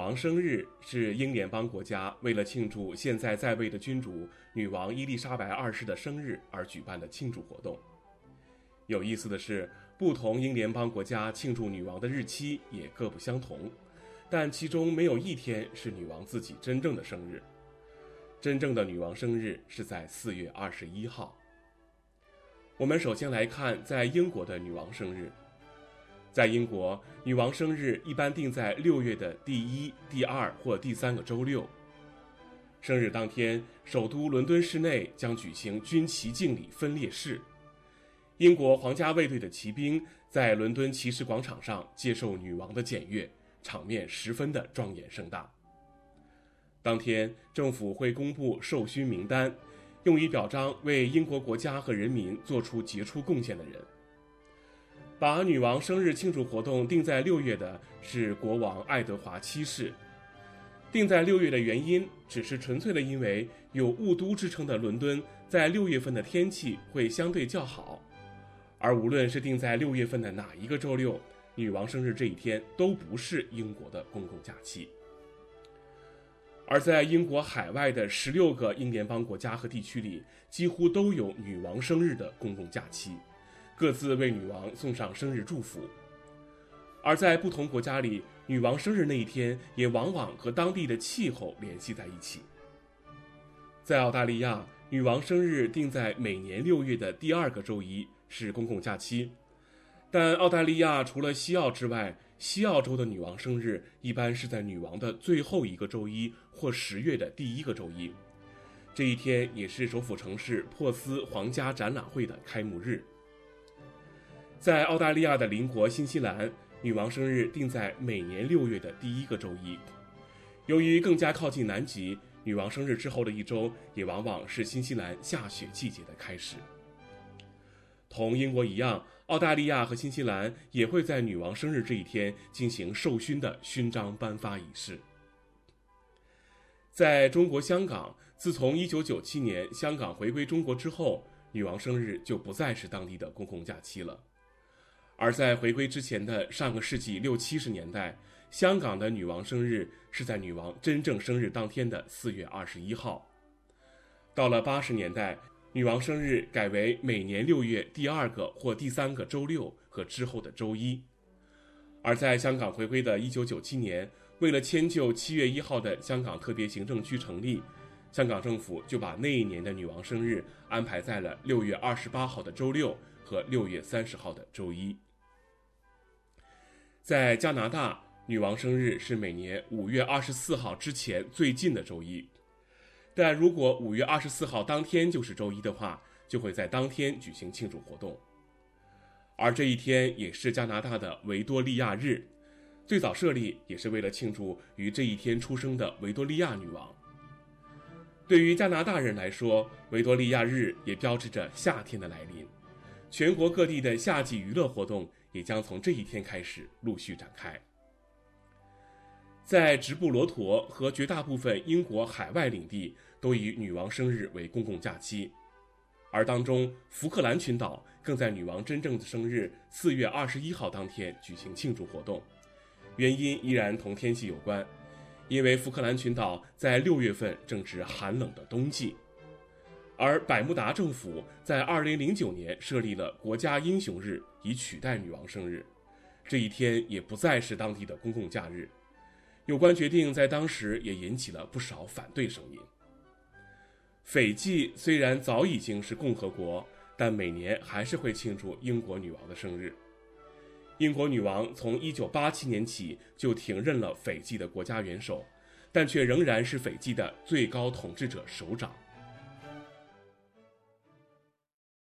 王生日是英联邦国家为了庆祝现在在位的君主女王伊丽莎白二世的生日而举办的庆祝活动。有意思的是，不同英联邦国家庆祝女王的日期也各不相同，但其中没有一天是女王自己真正的生日。真正的女王生日是在4月21号。我们首先来看在英国的女王生日。在英国，女王生日一般定在6月的第1、第2或第3个周六。生日当天，首都伦敦市内将举行军旗敬礼分列式。英国皇家卫队的骑兵在伦敦骑士广场上接受女王的检阅，场面十分的庄严盛大。当天，政府会公布授勋名单，用以表彰为英国国家和人民做出杰出贡献的人。把女王生日庆祝活动定在6月的是国王爱德华七世。定在6月的原因只是纯粹的因为有雾都之称的伦敦在6月份的天气会相对较好，而无论是定在6月份的哪一个周六，女王生日这一天都不是英国的公共假期。而在英国海外的16个英联邦国家和地区里，几乎都有女王生日的公共假期，各自为女王送上生日祝福。而在不同国家里，女王生日那一天也往往和当地的气候联系在一起。在澳大利亚，女王生日定在每年6月的第2个周一，是公共假期。但澳大利亚除了西澳之外，西澳洲的女王生日一般是在女王的最后一个周一或10月的第1个周一。这一天也是首府城市珀斯皇家展览会的开幕日。在澳大利亚的邻国新西兰，女王生日定在每年6月的第1个周一。由于更加靠近南极，女王生日之后的一周也往往是新西兰下雪季节的开始。同英国一样，澳大利亚和新西兰也会在女王生日这一天进行授勋的勋章颁发仪式。在中国香港，自从1997年香港回归中国之后，女王生日就不再是当地的公共假期了。而在回归之前的上个世纪60、70年代，香港的女王生日是在女王真正生日当天的4月21号。到了80年代，女王生日改为每年6月第2个或第3个周六和之后的周一。而在香港回归的1997年，为了迁就7月1号的香港特别行政区成立，香港政府就把那一年的女王生日安排在了6月28号的周六和6月30号的周一。在加拿大，女王生日是每年5月24号之前最近的周一，但如果5月24号当天就是周一的话，就会在当天举行庆祝活动。而这一天也是加拿大的维多利亚日，最早设立也是为了庆祝于这一天出生的维多利亚女王。对于加拿大人来说，维多利亚日也标志着夏天的来临，全国各地的夏季娱乐活动也将从这一天开始陆续展开。在直布罗陀和绝大部分英国海外领地都以女王生日为公共假期，而当中福克兰群岛更在女王真正的生日4月21号当天举行庆祝活动，原因依然同天气有关，因为福克兰群岛在6月份正值寒冷的冬季。而百慕达政府在2009年设立了国家英雄日，以取代女王生日，这一天也不再是当地的公共假日。有关决定在当时也引起了不少反对声音。斐济虽然早已经是共和国，但每年还是会庆祝英国女王的生日。英国女王从1987年起就停任了斐济的国家元首，但却仍然是斐济的最高统治者首长。